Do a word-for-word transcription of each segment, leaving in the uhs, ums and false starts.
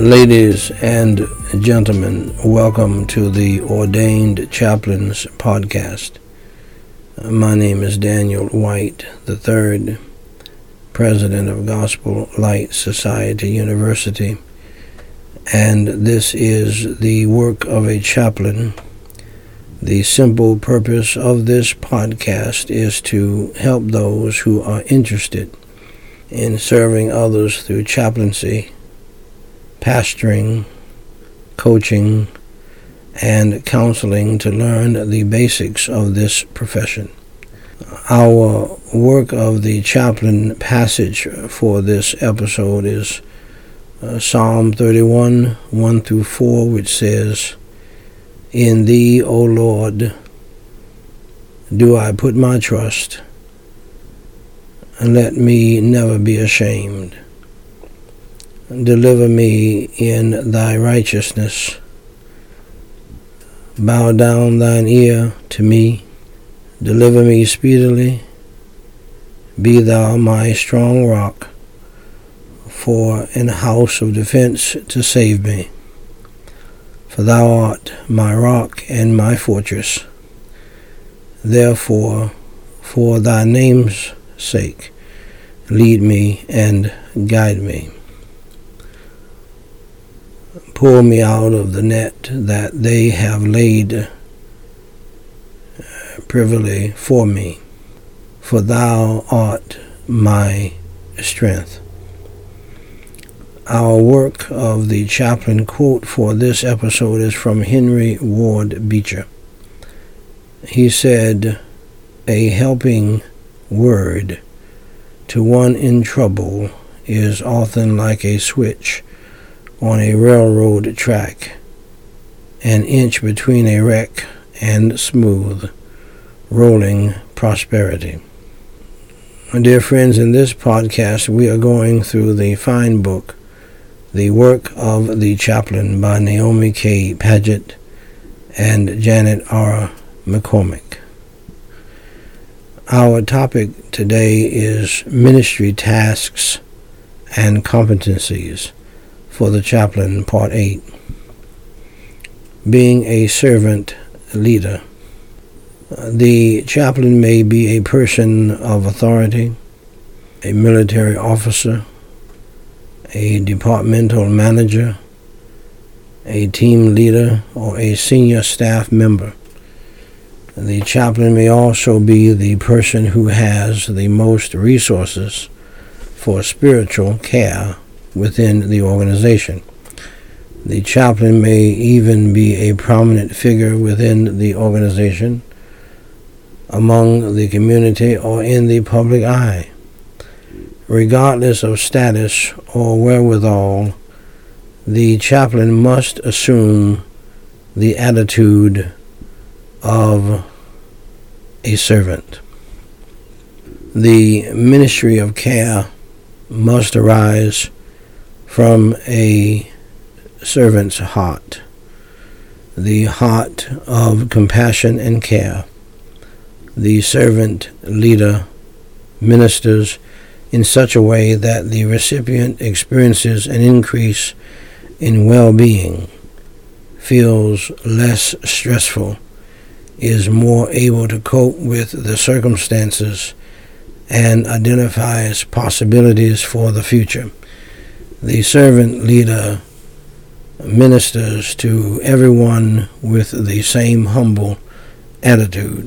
Ladies and gentlemen, welcome to the Ordained Chaplains podcast. My name is Daniel White the third, President of Gospel Light Society University, and this is the work of a chaplain. The simple purpose of this podcast is to help those who are interested in serving others through chaplaincy, pastoring, coaching, and counseling to learn the basics of this profession. Our work of the chaplain passage for this episode is uh, Psalm thirty-one, one through four, which says, "In Thee, O Lord, do I put my trust, and let me never be ashamed. Deliver me in Thy righteousness. Bow down Thine ear to me. Deliver me speedily. Be Thou my strong rock, for an house of defense to save me. For Thou art my rock and my fortress. Therefore, for Thy name's sake, lead me and guide me. Pull me out of the net that they have laid privily for me, for Thou art my strength." Our work of the chaplain quote for this episode is from Henry Ward Beecher. He said, "A helping word to one in trouble is often like a switch on a railroad track, an inch between a wreck and smooth, rolling prosperity." Dear friends, in this podcast we are going through the fine book, The Work of the Chaplain by Naomi K. Paget and Janet R. McCormick. Our topic today is ministry tasks and competencies for the chaplain, part eight. Being a servant leader. The chaplain may be a person of authority, a military officer, a departmental manager, a team leader, or a senior staff member. The chaplain may also be the person who has the most resources for spiritual care within the organization. The chaplain may even be a prominent figure within the organization, among the community, or in the public eye. Regardless of status or wherewithal, the chaplain must assume the attitude of a servant. The ministry of care must arise from a servant's heart, the heart of compassion and care. The servant leader ministers in such a way that the recipient experiences an increase in well-being, feels less stressful, is more able to cope with the circumstances, and identifies possibilities for the future. The servant leader ministers to everyone with the same humble attitude.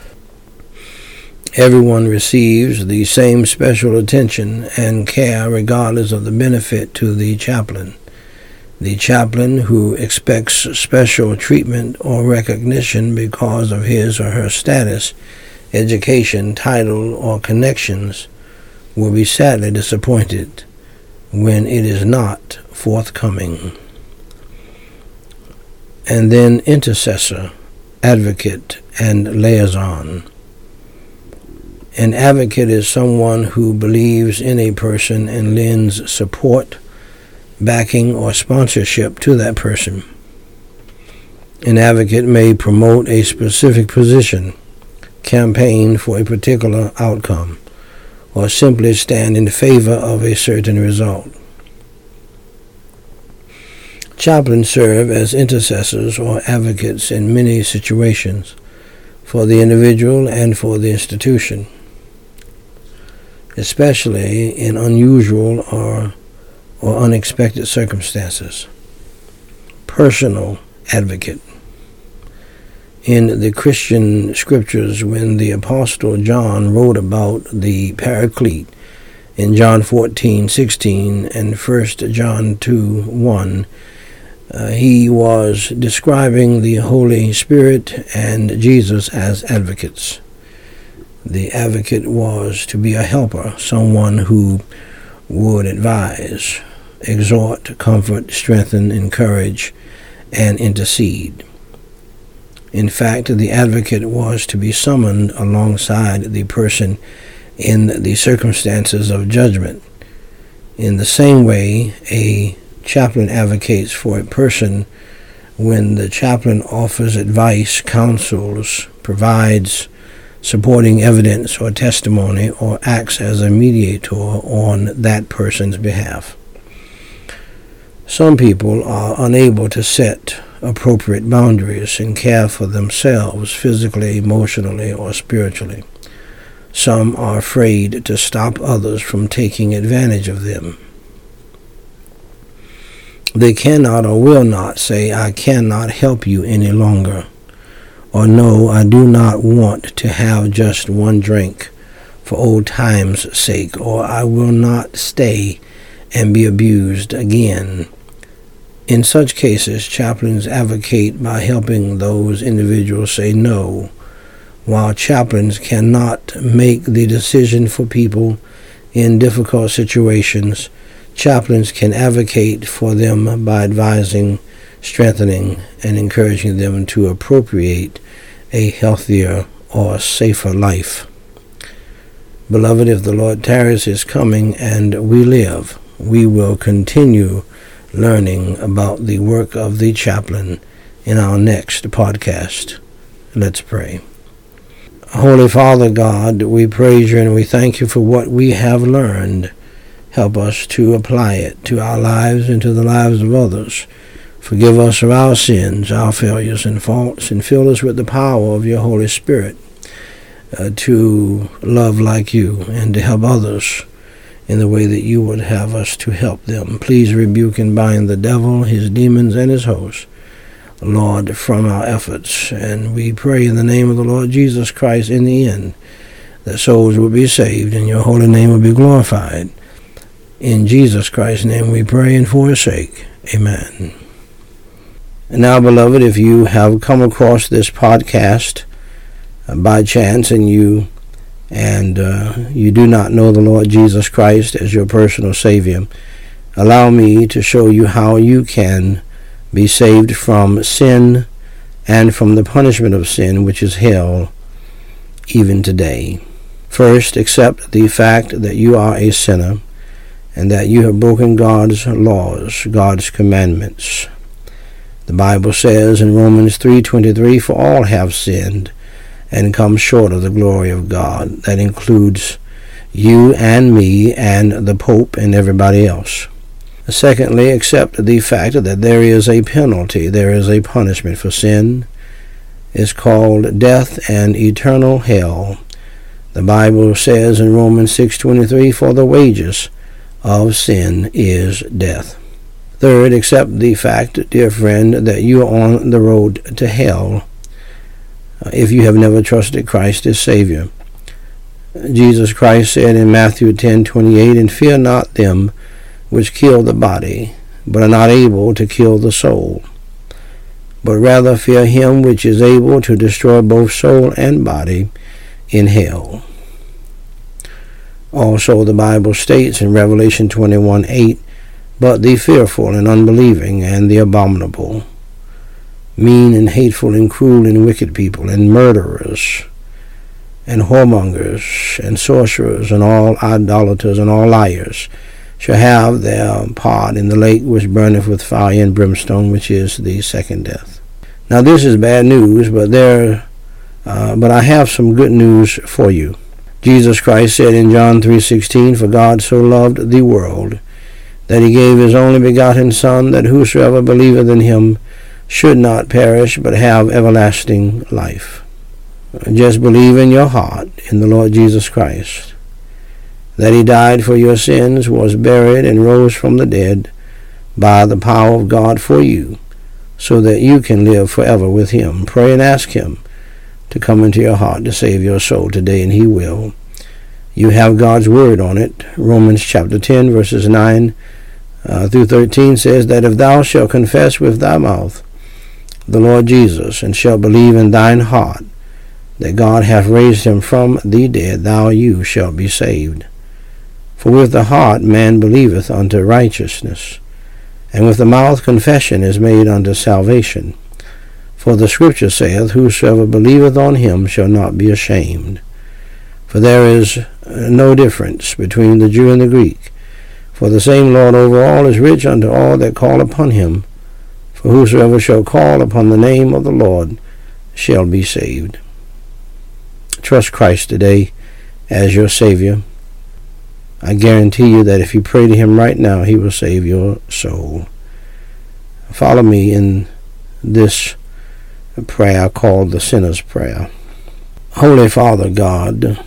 Everyone receives the same special attention and care regardless of the benefit to the chaplain. The chaplain who expects special treatment or recognition because of his or her status, education, title, or connections will be sadly disappointed when it is not forthcoming. And then intercessor, advocate, and liaison. An advocate is someone who believes in a person and lends support, backing, or sponsorship to that person. An advocate may promote a specific position, campaign for a particular outcome, or simply stand in favor of a certain result. Chaplains serve as intercessors or advocates in many situations for the individual and for the institution, especially in unusual or, or unexpected circumstances. Personal advocate. In the Christian scriptures, when the Apostle John wrote about the Paraclete in John fourteen sixteen and First John two one, uh, he was describing the Holy Spirit and Jesus as advocates. The advocate was to be a helper, someone who would advise, exhort, comfort, strengthen, encourage, and intercede. In fact, the advocate was to be summoned alongside the person in the circumstances of judgment. In the same way, a chaplain advocates for a person when the chaplain offers advice, counsels, provides supporting evidence or testimony, or acts as a mediator on that person's behalf. Some people are unable to set appropriate boundaries and care for themselves physically, emotionally, or spiritually. Some are afraid to stop others from taking advantage of them. They cannot or will not say, "I cannot help you any longer," or "No, I do not want to have just one drink for old time's sake," or "I will not stay and be abused again." In such cases, chaplains advocate by helping those individuals say no. While chaplains cannot make the decision for people in difficult situations, chaplains can advocate for them by advising, strengthening, and encouraging them to appropriate a healthier or safer life. Beloved, if the Lord tarries his coming and we live, we will continue learning about the work of the chaplain in our next podcast. Let's pray. Holy Father God, we praise you and we thank you for what we have learned. Help us to apply it to our lives and to the lives of others. Forgive us of our sins, our failures and faults, and fill us with the power of your Holy Spirit uh, to love like you and to help others in the way that you would have us to help them. Please rebuke and bind the devil, his demons, and his hosts, Lord, from our efforts. And we pray in the name of the Lord Jesus Christ in the end that souls will be saved and your holy name will be glorified. In Jesus Christ's name we pray and for his sake. Amen. And now, beloved, if you have come across this podcast uh, by chance and you and uh, you do not know the Lord Jesus Christ as your personal Savior, allow me to show you how you can be saved from sin and from the punishment of sin, which is hell, even today. First, accept the fact that you are a sinner and that you have broken God's laws, God's commandments. The Bible says in Romans three twenty-three, "For all have sinned and come short of the glory of God." That includes you and me and the Pope and everybody else. Secondly, accept the fact that there is a penalty, there is a punishment for sin. It's called death and eternal hell. The Bible says in Romans six twenty-three, "For the wages of sin is death." Third, accept the fact, dear friend, that you are on the road to hell if you have never trusted Christ as Savior. Jesus Christ said in Matthew ten twenty-eight, "And fear not them which kill the body, but are not able to kill the soul, but rather fear him which is able to destroy both soul and body in hell." Also, the Bible states in Revelation twenty-one eight, "But the fearful and unbelieving and the abominable, mean and hateful and cruel and wicked people, and murderers, and whoremongers, and sorcerers, and all idolaters, and all liars, shall have their part in the lake which burneth with fire and brimstone, which is the second death." Now this is bad news, but there, uh, but I have some good news for you. Jesus Christ said in John three sixteen, "For God so loved the world that he gave his only begotten Son, that whosoever believeth in him should not perish, but have everlasting life. Just believe in your heart in the Lord Jesus Christ, that he died for your sins, was buried, and rose from the dead by the power of God for you, so that you can live forever with him. Pray and ask him to come into your heart to save your soul today, and he will. You have God's word on it. Romans chapter ten, verses nine uh, through thirteen says that if thou shalt confess with thy mouth the Lord Jesus, and shalt believe in thine heart that God hath raised him from the dead, thou you shalt be saved. For with the heart man believeth unto righteousness, and with the mouth confession is made unto salvation. For the Scripture saith, whosoever believeth on him shall not be ashamed. For there is no difference between the Jew and the Greek, for the same Lord over all is rich unto all that call upon him. For whosoever shall call upon the name of the Lord shall be saved. Trust Christ today as your Savior. I guarantee you that if you pray to him right now, he will save your soul. Follow me in this prayer called the Sinner's Prayer. Holy Father God,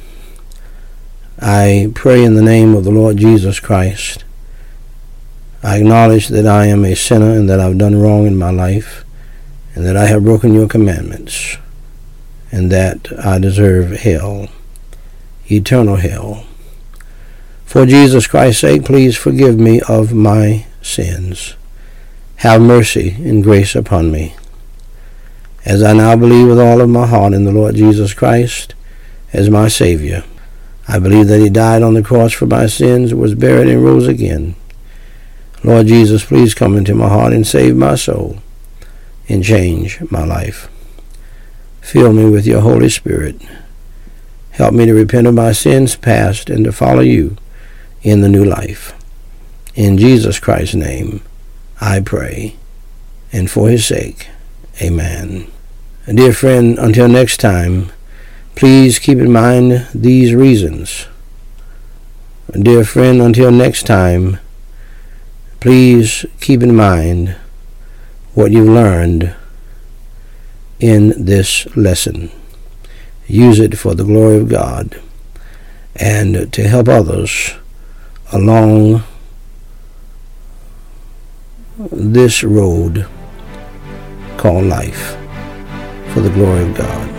I pray in the name of the Lord Jesus Christ. I acknowledge that I am a sinner and that I've done wrong in my life, and that I have broken your commandments, and that I deserve hell, eternal hell. For Jesus Christ's sake, please forgive me of my sins. Have mercy and grace upon me. As I now believe with all of my heart in the Lord Jesus Christ as my Savior, I believe that he died on the cross for my sins, was buried, and rose again. Lord Jesus, please come into my heart and save my soul and change my life. Fill me with your Holy Spirit. Help me to repent of my sins past and to follow you in the new life. In Jesus Christ's name, I pray, and for his sake, amen. Dear friend, until next time, please keep in mind these reasons. Dear friend, until next time, please keep in mind what you've learned in this lesson. Use it for the glory of God and to help others along this road called life for the glory of God.